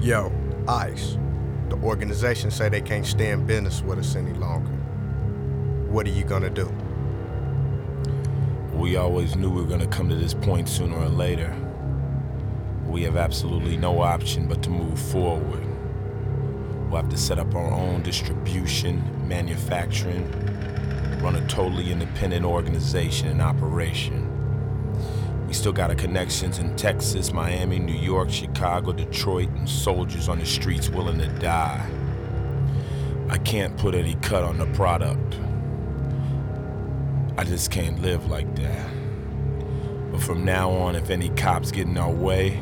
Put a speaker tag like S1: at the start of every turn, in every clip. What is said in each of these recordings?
S1: Yo, ICE. The organization say they can't stay in business with us any longer. What are you gonna do?
S2: We always knew we were gonna come to this point sooner or later. We have absolutely no option but to move forward. We'll have to set up our own distribution, manufacturing, run a totally independent organization and operation. We still got our connections in Texas, Miami, New York, Chicago, Detroit, and soldiers on the streets willing to die. I can't put any cut on the product. I just can't live like that. But from now on, if any cops get in our way,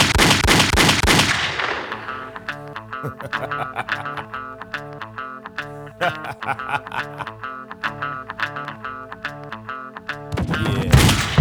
S2: yeah.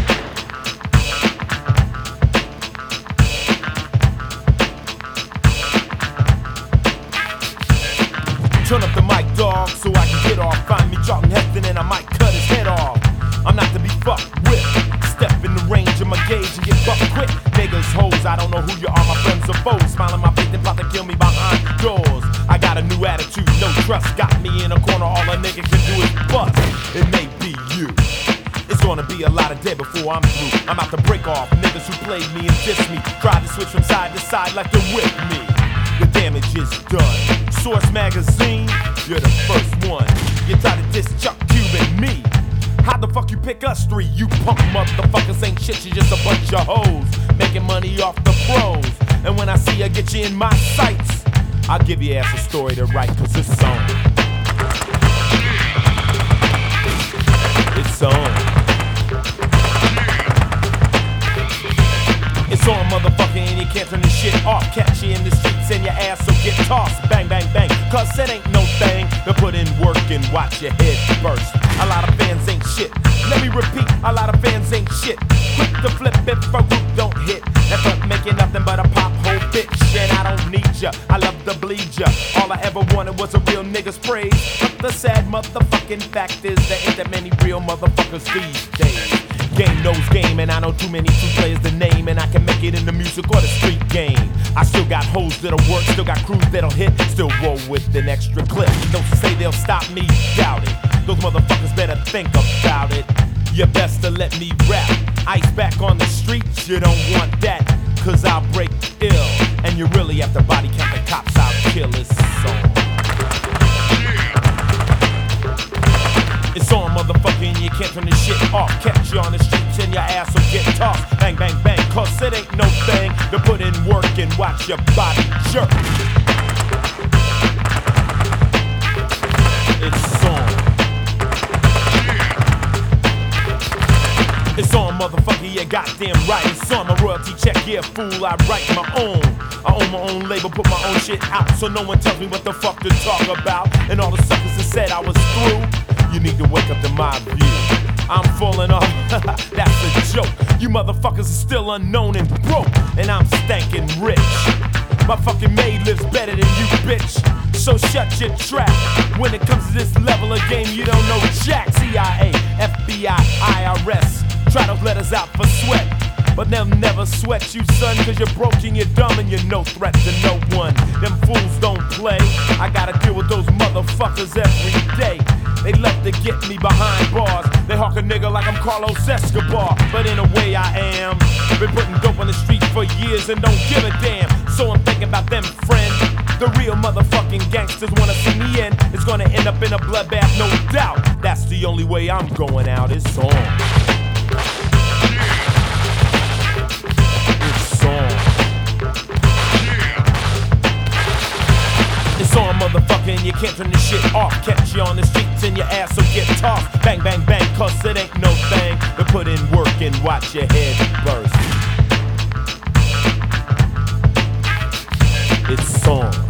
S2: Turn up the mic, dog, so I can get off. Find me Charlton Heston and I might cut his head off. I'm not to be fucked with. Step in the range of my gauge and get bucked quick. Niggas, hoes, I don't know who you are, my friends or foes. Smiling my face and plot to kill me behind doors. I got a new attitude, no trust. Got me in a corner, all a nigga can do is bust. It may be you. It's gonna be a lot of dead before I'm through. I'm out to break off niggas who played me and dissed me. Tried to switch from side to side like to whip me. The damage is done. Source Magazine, you're the first one. You try to diss Chuck Cube and me. How the fuck you pick us three? You punk motherfuckers ain't shit, you just a bunch of hoes making money off the pros. And when I see I get you in my sights, I'll give your ass a story to write, cause it's on. It's on. It's on, motherfucker, and you can't turn this shit off. Catch you in the streets and your ass will get tossed. Bang, bang, bang, cause it ain't no thing to put in work and watch your head burst. A lot of fans ain't shit. Let me repeat, a lot of fans ain't shit. Quick to flip if a group don't hit. That don't make you nothing but a pop hole bitch. And I don't need ya, I love to bleed ya. All I ever wanted was a real nigga's praise. But the sad motherfucking fact is there ain't that many real motherfuckers these days. Game knows game, and I know too many true players to name, and I can make it in the music or the street game. I still got hoes that'll work, still got crews that'll hit, still roll with an extra clip. Don't say they'll stop me, doubt it. Those motherfuckers better think about it. You best to let me rap. Ice back on the streets, you don't want that, cause I'll break ill. And you really have to body count the cops I'll kill. It's on. It's on, motherfucker, and you can't turn this shit off. Catch you on the streets and your ass will get tossed. Bang, bang, bang, cause it ain't no thing to put in work and watch your body jerk. It's on. It's on, motherfucker, you goddamn right. It's on my royalty check, yeah, fool, I write my own. I own my own label, put my own shit out, so no one tells me what the fuck to talk about. And all the suckers that said I was through, you need to wake up to my view. I'm falling off, that's a joke. You motherfuckers are still unknown and broke, and I'm stankin' rich. My fucking maid lives better than you, bitch. So shut your trap. When it comes to this level of game, you don't know jack. CIA, FBI, IRS, try those letters out for sweat, but they'll never sweat you, son, cause you're broke and you're dumb and you're no threat to no one. Them fools don't play. I gotta deal with those motherfuckers every day. They love to get me behind bars. They hawk a nigga like I'm Carlos Escobar, but in a way I am. Been putting dope on the streets for years and don't give a damn. So I'm thinking about them, friend. The real motherfucking gangsters wanna see me in. It's gonna end up in a bloodbath, no doubt. That's the only way I'm going out. It's on. It's on. It's on, motherfucker, and you can't turn this shit off. Catch you on the streets and your ass will get tossed. Bang, bang, bang, cause it ain't no thing to put in work and watch your head burst. It's on.